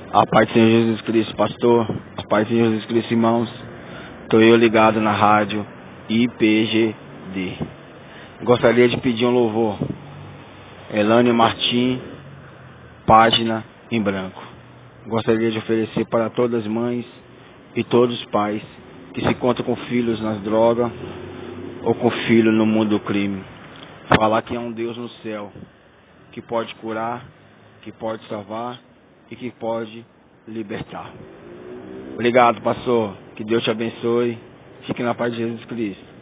A paz do Senhor Jesus Cristo, pastor. A paz do Senhor Jesus Cristo, irmãos. Estou eu ligado na rádio IPGD. Gostaria de pedir um louvor. Elane Martim, página em branco. Gostaria de oferecer para todas as mães e todos os pais que se encontram com filhos nas drogas ou com filhos no mundo do crime. Falar que há um Deus no céu que pode curar, que pode salvar e que pode libertar. Obrigado, pastor. Que Deus te abençoe. Fique na paz de Jesus Cristo.